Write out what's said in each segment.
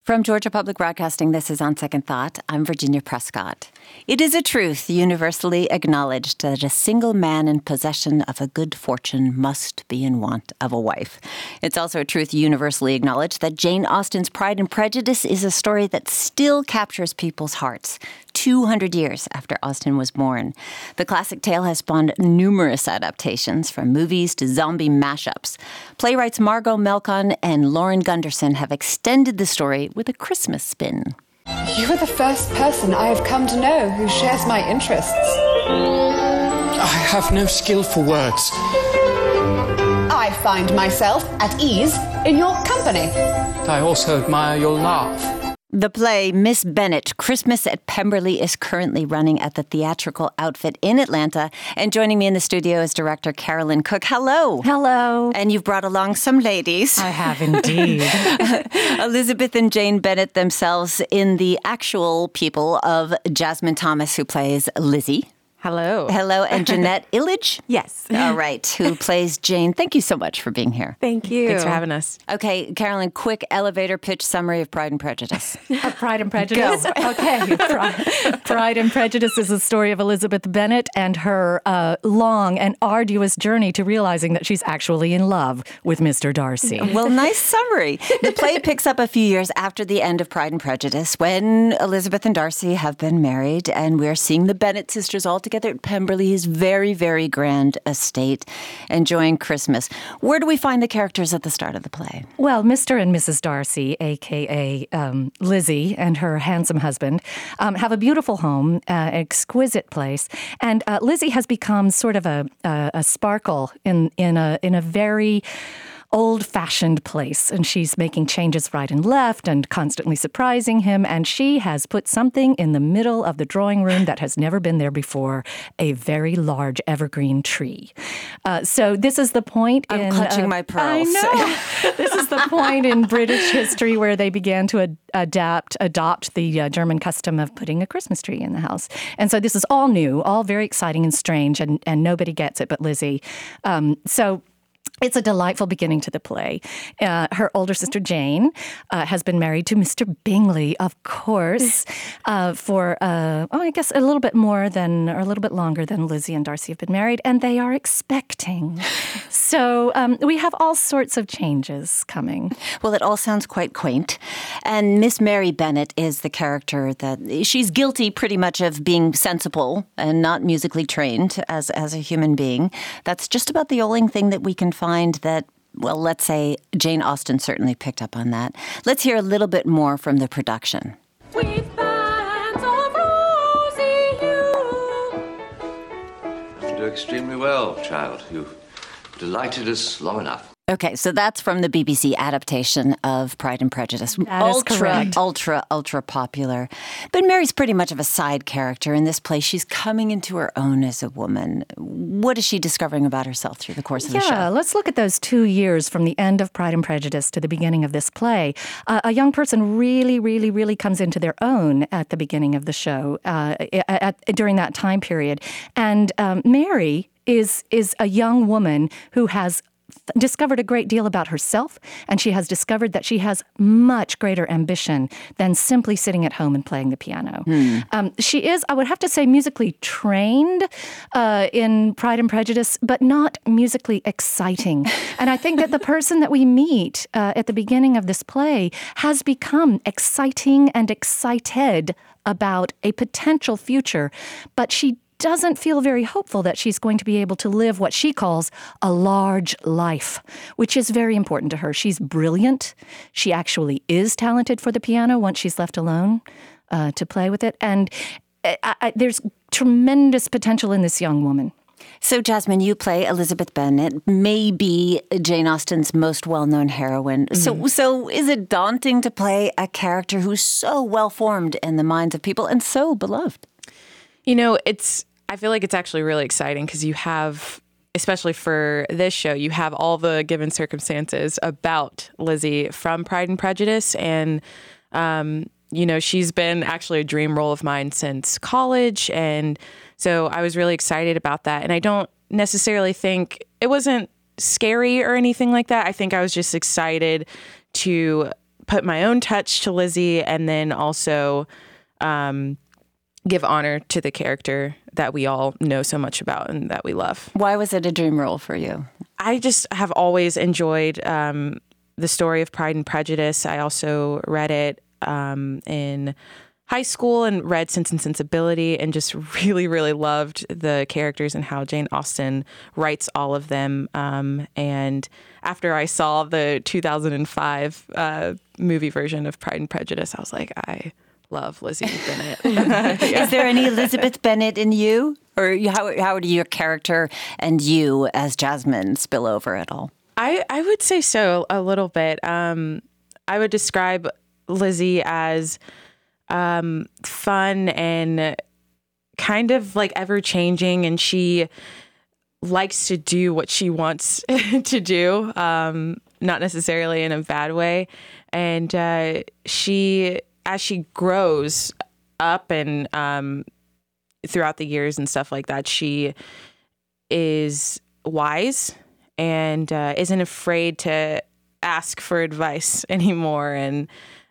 From Georgia Public Broadcasting, this is On Second Thought. I'm Virginia Prescott. It is a truth universally acknowledged that a single man in possession of a good fortune must be in want of a wife. It's also a truth universally acknowledged that Jane Austen's Pride and Prejudice is a story that still captures people's hearts 200 years after Austen was born. The classic tale has spawned numerous adaptations, from movies to zombie mashups. Playwrights Margot Melkon and Lauren Gunderson have extended the story with a Christmas spin. You are the first person I have come to know who shares my interests. I have no skill for words. I find myself at ease in your company. I also admire your laugh. The play Miss Bennet, Christmas at Pemberley, is currently running at the Theatrical Outfit in Atlanta. And joining me in the studio is director Carolyn Cook. Hello. Hello. And you've brought along some ladies. I have indeed. Elizabeth and Jane Bennet themselves in the actual people of Jasmine Thomas, who plays Lizzie. Hello. Hello, and Jeanette Illich? Yes. All right, who plays Jane. Thank you so much for being here. Thank you. Thanks for having us. Okay, Carolyn, quick elevator pitch summary of Pride and Prejudice. Pride and Prejudice? Okay. Pride and Prejudice is the story of Elizabeth Bennet and her long and arduous journey to realizing that she's actually in love with Mr. Darcy. Well, nice summary. The play picks up a few years after the end of Pride and Prejudice, when Elizabeth and Darcy have been married, and we're seeing the Bennet sisters all together at Pemberley's very, very grand estate, enjoying Christmas. Where do we find the characters at the start of the play? Well, Mr. and Mrs. Darcy, a.k.a. Lizzie and her handsome husband, have a beautiful home, exquisite place. And Lizzie has become sort of a sparkle in a very old-fashioned place, and she's making changes right and left and constantly surprising him, and she has put something in the middle of the drawing room that has never been there before, a very large evergreen tree. So this is the point I'm clutching my pearls. I know. This is the point in British history where they began to adopt the German custom of putting a Christmas tree in the house. And so this is all new, all very exciting and strange, and nobody gets it but Lizzie. So it's a delightful beginning to the play. Her older sister, Jane, has been married to Mr. Bingley, of course, for, I guess, a little bit longer than Lizzie and Darcy have been married, and they are expecting. So we have all sorts of changes coming. Well, it all sounds quite quaint. And Miss Mary Bennet is the character that she's guilty pretty much of being sensible and not musically trained as a human being. That's just about the only thing that we can find that, well, let's say Jane Austen certainly picked up on that. Let's hear a little bit more from the production. With bands of rosy hue. You do extremely well, child. You've delighted us long enough. Okay, so that's from the BBC adaptation of Pride and Prejudice. That is correct. Ultra popular. But Mary's pretty much of a side character in this play. She's coming into her own as a woman. What is she discovering about herself through the course of the show? Yeah, let's look at those 2 years from the end of Pride and Prejudice to the beginning of this play. A young person really comes into their own at the beginning of the show, during that time period. And Mary is a young woman who has discovered a great deal about herself, and she has discovered that she has much greater ambition than simply sitting at home and playing the piano. She is, I would have to say, musically trained in Pride and Prejudice, but not musically exciting. And I think that the person that we meet at the beginning of this play has become exciting and excited about a potential future, but she doesn't feel very hopeful that she's going to be able to live what she calls a large life, which is very important to her. She's brilliant. She actually is talented for the piano once she's left alone to play with it. And there's tremendous potential in this young woman. So, Jasmine, you play Elizabeth Bennet, maybe Jane Austen's most well-known heroine. Mm-hmm. So is it daunting to play a character who's so well-formed in the minds of people and so beloved? You know, I feel like it's actually really exciting because you have, especially for this show, you have all the given circumstances about Lizzie from Pride and Prejudice. And, you know, she's been actually a dream role of mine since college. And so I was really excited about that. And I don't necessarily think it wasn't scary or anything like that. I think I was just excited to put my own touch to Lizzie, and then also give honor to the character that we all know so much about and that we love. Why was it a dream role for you? I just have always enjoyed the story of Pride and Prejudice. I also read it in high school and read Sense and Sensibility, and just really, really loved the characters and how Jane Austen writes all of them. And after I saw the 2005 movie version of Pride and Prejudice, I was like, I love Lizzie Bennet. Is there any Elizabeth Bennet in you? Or how do your character and you as Jasmine spill over at all? I would say so, a little bit. I would describe Lizzie as fun and kind of like ever-changing, and she likes to do what she wants to do, not necessarily in a bad way. And as she grows up and throughout the years and stuff like that, she is wise and isn't afraid to ask for advice anymore. And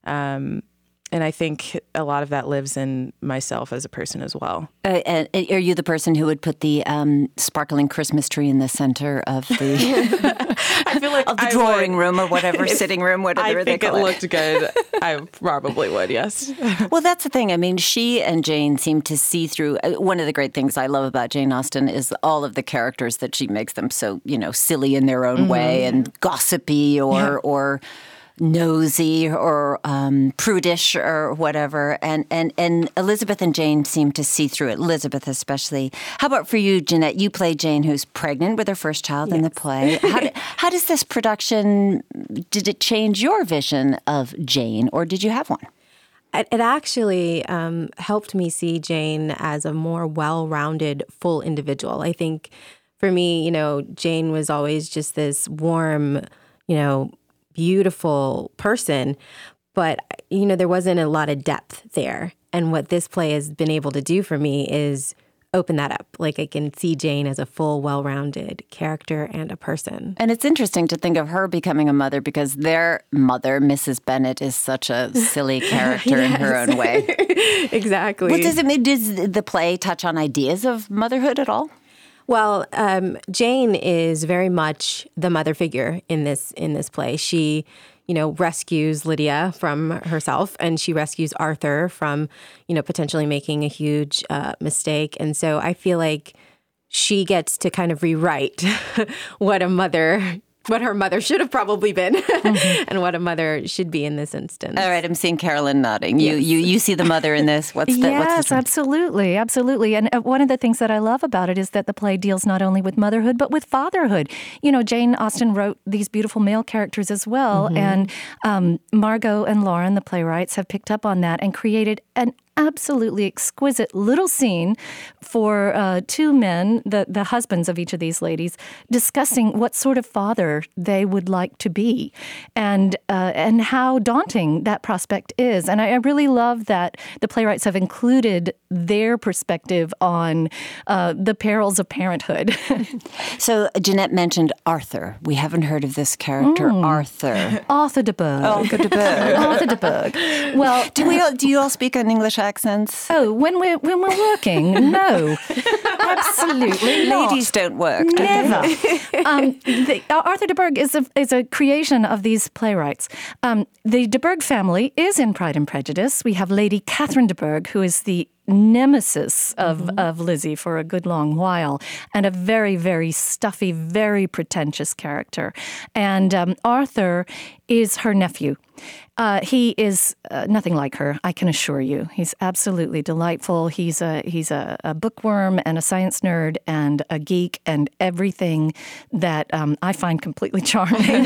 I think a lot of that lives in myself as a person as well. And are you the person who would put the sparkling Christmas tree in the center of the I feel like of the drawing room or whatever, sitting room, whatever they call it? I think it looked good. I probably would, yes. Well, that's the thing. I mean, she and Jane seem to see through. One of the great things I love about Jane Austen is all of the characters that she makes them so, silly in their own way and gossipy or nosy or prudish or whatever. And Elizabeth and Jane seem to see through it, Elizabeth especially. How about for you, Jeanette? You play Jane, who's pregnant with her first child in the play. How does this production, did it change your vision of Jane, or did you have one? It actually helped me see Jane as a more well-rounded, full individual. I think for me, Jane was always just this warm, beautiful person, but there wasn't a lot of depth there. And what this play has been able to do for me is open that up. Like, I can see Jane as a full, well-rounded character and a person. And it's interesting to think of her becoming a mother, because their mother, Mrs. Bennet, is such a silly character in her own way. Exactly. What does it mean? Does the play touch on ideas of motherhood at all? Well, Jane is very much the mother figure in this play. She, rescues Lydia from herself, and she rescues Arthur from, potentially making a huge mistake. And so I feel like she gets to kind of rewrite what her mother should have probably been and what a mother should be in this instance. All right, I'm seeing Carolyn nodding. Yes. You see the mother in this. Yes, absolutely. Absolutely. And one of the things that I love about it is that the play deals not only with motherhood, but with fatherhood. Jane Austen wrote these beautiful male characters as well. And Margot and Lauren, the playwrights, have picked up on that and created an absolutely exquisite little scene for two men, the husbands of each of these ladies, discussing what sort of father they would like to be, and how daunting that prospect is. And I really love that the playwrights have included their perspective on the perils of parenthood. So Jeanette mentioned Arthur. We haven't heard of this character, Arthur. Arthur de Burgh. Arthur de Burgh. Arthur de Burgh. Well, do you all speak an English accents? Oh, when we're working, no, absolutely not. Ladies don't work. Never. Arthur de Burgh is a creation of these playwrights. The de Burgh family is in Pride and Prejudice. We have Lady Catherine de Burgh, who is the nemesis of Lizzie for a good long while, and a very, very stuffy, very pretentious character. And Arthur is her nephew. He is nothing like her, I can assure you. He's absolutely delightful. He's a bookworm and a science nerd and a geek and everything that I find completely charming.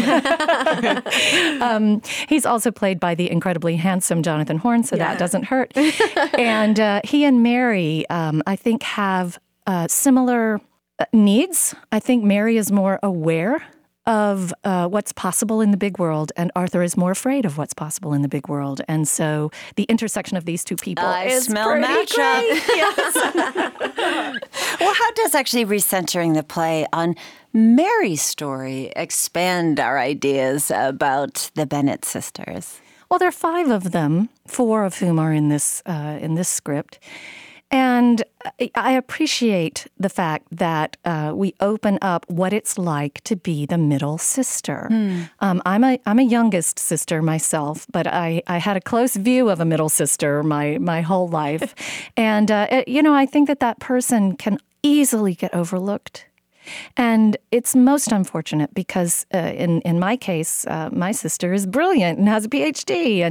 He's also played by the incredibly handsome Jonathan Horn, so that doesn't hurt. And he and Mary, I think, have similar needs. I think Mary is more aware of what's possible in the big world, and Arthur is more afraid of what's possible in the big world. And so the intersection of these two people is pretty great. Yes. Well, how does actually recentering the play on Mary's story expand our ideas about the Bennet sisters? Well, there are 5 of them, 4 of whom are in this script. And I appreciate the fact that we open up what it's like to be the middle sister. I'm a youngest sister myself, but I had a close view of a middle sister my whole life. And, I think that person can easily get overlooked. And it's most unfortunate because in my case, my sister is brilliant and has a PhD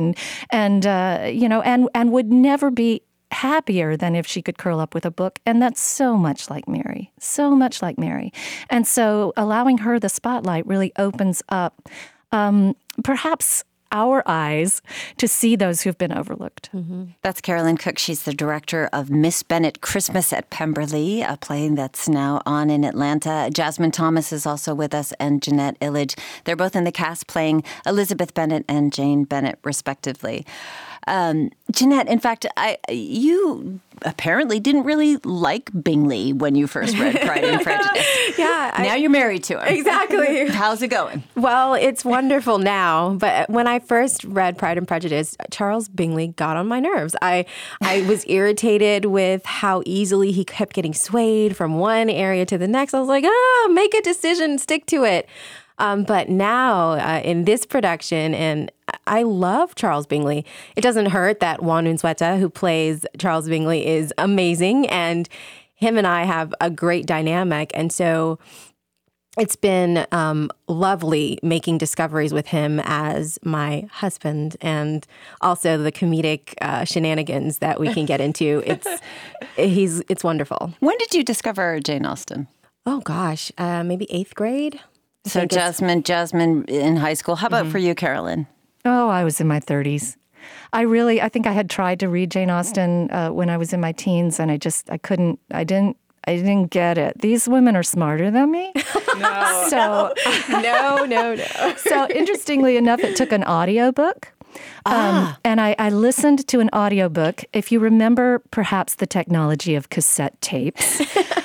and would never be happier than if she could curl up with a book. And that's so much like Mary, so much like Mary. And so allowing her the spotlight really opens up perhaps our eyes to see those who've been overlooked. That's Carolyn Cook. She's the director of Miss Bennet Christmas at Pemberley, a play that's now on in Atlanta. Jasmine Thomas is also with us, and Jeanette Illidge. They're both in the cast playing Elizabeth Bennet and Jane Bennet, respectively. Jeanette, in fact, you apparently didn't really like Bingley when you first read Pride and Prejudice. Yeah. Now you're married to him. Exactly. How's it going? Well, it's wonderful now. But when I first read Pride and Prejudice, Charles Bingley got on my nerves. I was irritated with how easily he kept getting swayed from one area to the next. I was like, make a decision, stick to it. But now in this production, and I love Charles Bingley. It doesn't hurt that Juan Unzueta, who plays Charles Bingley, is amazing. And him and I have a great dynamic. And so it's been lovely making discoveries with him as my husband, and also the comedic shenanigans that we can get into. It's wonderful. When did you discover Jane Austen? Oh, gosh, maybe 8th grade. So Jasmine in high school. How about for you, Carolyn? Oh, I was in my 30s. I think I had tried to read Jane Austen when I was in my teens, and I didn't get it. These women are smarter than me. No. So no. So interestingly enough, it took an audiobook. And I listened to an audiobook. If you remember perhaps the technology of cassette tapes,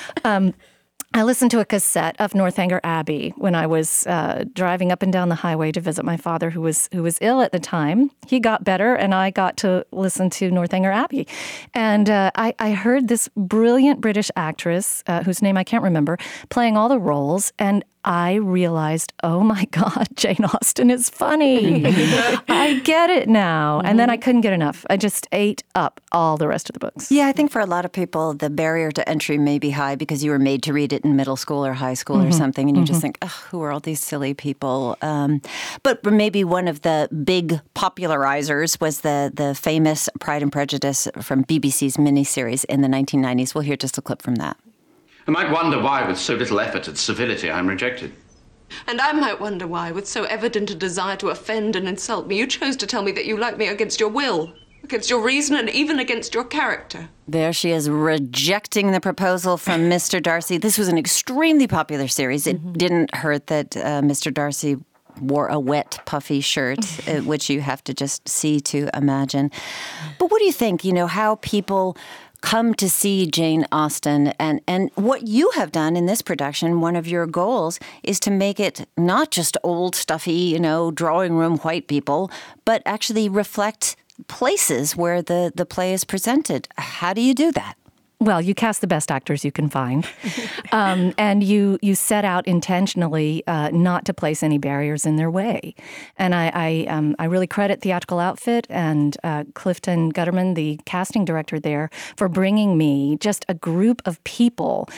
I listened to a cassette of Northanger Abbey when I was driving up and down the highway to visit my father, who was ill at the time. He got better, and I got to listen to Northanger Abbey. And I heard this brilliant British actress, whose name I can't remember, playing all the roles, and I realized, oh my God, Jane Austen is funny. I get it now. And then I couldn't get enough. I just ate up all the rest of the books. Yeah, I think for a lot of people, the barrier to entry may be high because you were made to read it in middle school or high school or something, and you just think, who are all these silly people? But maybe one of the big popularizers was the famous Pride and Prejudice from BBC's miniseries in the 1990s. We'll hear just a clip from that. I might wonder why, with so little effort at civility, I'm rejected. And I might wonder why, with so evident a desire to offend and insult me, you chose to tell me that you like me against your will, against your reason, and even against your character. There she is, rejecting the proposal from Mr. Darcy. This was an extremely popular series. It didn't hurt that Mr. Darcy wore a wet, puffy shirt, which you have to just see to imagine. But what do you think, how people come to see Jane Austen, and what you have done in this production, one of your goals is to make it not just old, stuffy, drawing room white people, but actually reflect places where the play is presented. How do you do that? Well, you cast the best actors you can find, and you set out intentionally not to place any barriers in their way. And I really credit Theatrical Outfit and Clifton Gutterman, the casting director there, for bringing me just a group of people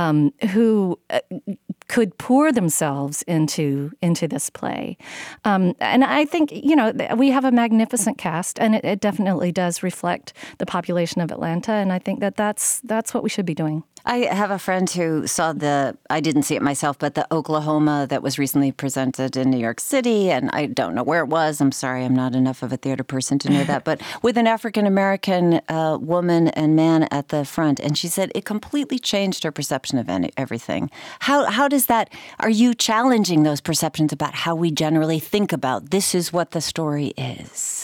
who could pour themselves into this play. And I think, we have a magnificent cast, and it definitely does reflect the population of Atlanta, and I think that's what we should be doing. I have a friend who saw I didn't see it myself, but the Oklahoma that was recently presented in New York City, and I don't know where it was. I'm sorry, I'm not enough of a theater person to know that, but with an African-American woman and man at the front, and she said it completely changed her perception of everything. How does that, are you challenging those perceptions about how we generally think about this is what the story is?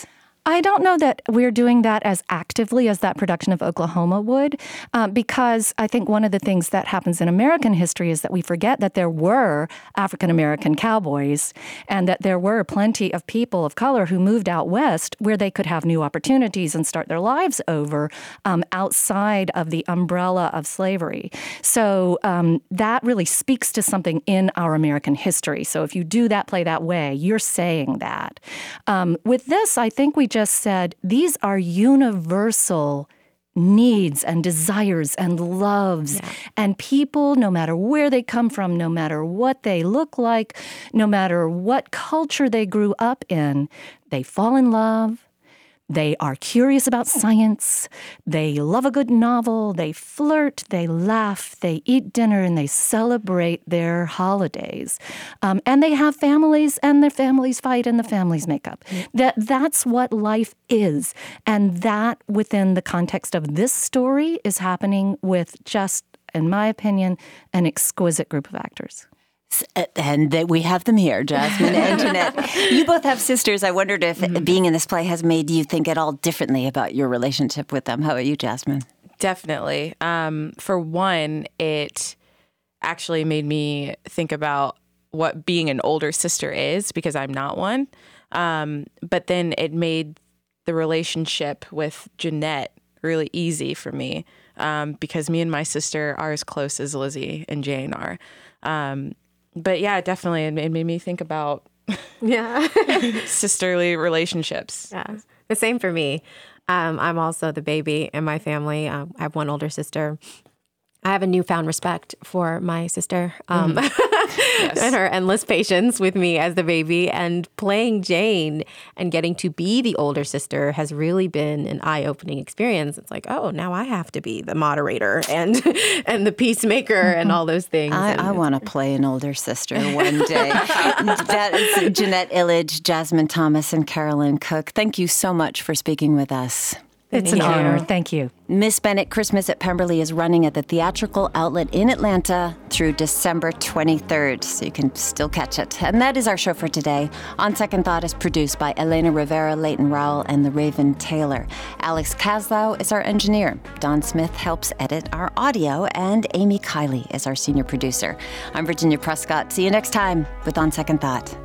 I don't know that we're doing that as actively as that production of Oklahoma would, because I think one of the things that happens in American history is that we forget that there were African-American cowboys and that there were plenty of people of color who moved out west where they could have new opportunities and start their lives over outside of the umbrella of slavery. So that really speaks to something in our American history. So if you do that play that way, you're saying that. With this, I think we just said these are universal needs and desires and loves. And people, no matter where they come from, no matter what they look like, no matter what culture they grew up in, they fall in love. They are curious about science. They love a good novel. They flirt. They laugh. They eat dinner, and they celebrate their holidays. And they have families, and their families fight, and the families make up. That's what life is. And that, within the context of this story, is happening with just, in my opinion, an exquisite group of actors. And that we have them here, Jasmine and Jeanette. You both have sisters. I wondered if being in this play has made you think at all differently about your relationship with them. How about you, Jasmine? Definitely. For one, it actually made me think about what being an older sister is, because I'm not one. But then it made the relationship with Jeanette really easy for me, because me and my sister are as close as Lizzie and Jane are. But yeah, definitely, it made me think about sisterly relationships. Yeah, the same for me. I'm also the baby in my family. I have one older sister. I have a newfound respect for my sister and her endless patience with me as the baby. And playing Jane and getting to be the older sister has really been an eye-opening experience. It's like, oh, now I have to be the moderator and the peacemaker and all those things. I want to play an older sister one day. That is Jeanette Illidge, Jasmine Thomas, and Carolyn Cook. Thank you so much for speaking with us. It's an honor. Thank you. Miss Bennet Christmas at Pemberley is running at the Theatrical Outlet in Atlanta through December 23rd, so you can still catch it. And that is our show for today. On Second Thought is produced by Elena Rivera, Leighton Rowell, and the Raven Taylor. Alex Kaslow is our engineer. Don Smith helps edit our audio, and Amy Kiley is our senior producer. I'm Virginia Prescott. See you next time with On Second Thought.